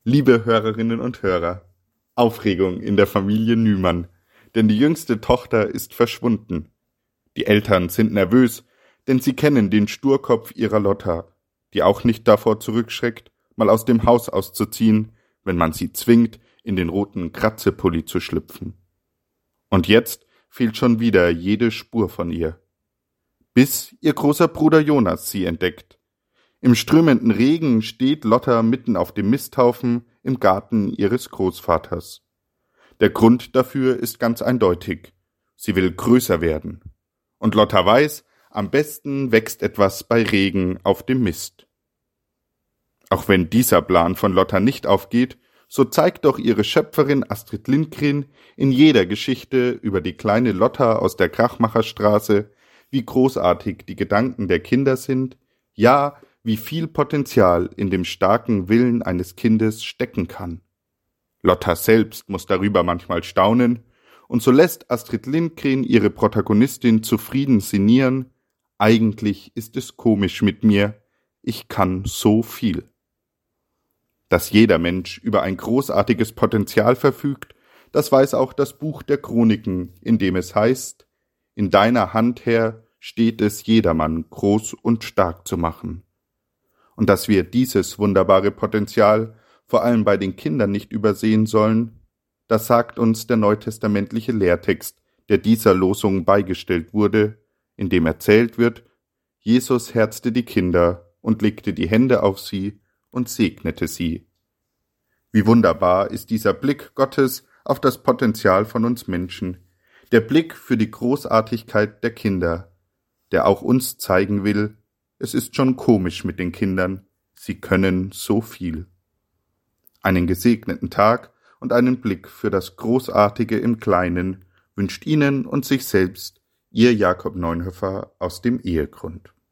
Liebe Hörerinnen und Hörer, Aufregung in der Familie Nümann, denn die jüngste Tochter ist verschwunden. Die Eltern sind nervös, denn sie kennen den Sturkopf ihrer Lotta, die auch nicht davor zurückschreckt, mal aus dem Haus auszuziehen, wenn man sie zwingt, in den roten Kratzepulli zu schlüpfen. Und jetzt fehlt schon wieder jede Spur von ihr. Bis ihr großer Bruder Jonas sie entdeckt. Im strömenden Regen steht Lotta mitten auf dem Misthaufen im Garten ihres Großvaters. Der Grund dafür ist ganz eindeutig. Sie will größer werden. Und Lotta weiß, am besten wächst etwas bei Regen auf dem Mist. Auch wenn dieser Plan von Lotta nicht aufgeht, so zeigt doch ihre Schöpferin Astrid Lindgren in jeder Geschichte über die kleine Lotta aus der Krachmacherstraße, wie großartig die Gedanken der Kinder sind, ja, wie viel Potenzial in dem starken Willen eines Kindes stecken kann. Lotta selbst muss darüber manchmal staunen, und so lässt Astrid Lindgren ihre Protagonistin zufrieden sinnieren: Eigentlich ist es komisch mit mir, ich kann so viel. Dass jeder Mensch über ein großartiges Potenzial verfügt, das weiß auch das Buch der Chroniken, in dem es heißt: In deiner Hand, Herr, steht es jedermann groß und stark zu machen. Und dass wir dieses wunderbare Potenzial vor allem bei den Kindern nicht übersehen sollen, das sagt uns der neutestamentliche Lehrtext, der dieser Losung beigestellt wurde, in dem erzählt wird: Jesus herzte die Kinder und legte die Hände auf sie und segnete sie. Wie wunderbar ist dieser Blick Gottes auf das Potenzial von uns Menschen, der Blick für die Großartigkeit der Kinder, der auch uns zeigen will: Es ist schon komisch mit den Kindern, sie können so viel. Einen gesegneten Tag und einen Blick für das Großartige im Kleinen wünscht Ihnen und sich selbst Ihr Jakob Neunhofer aus dem Ehegrund.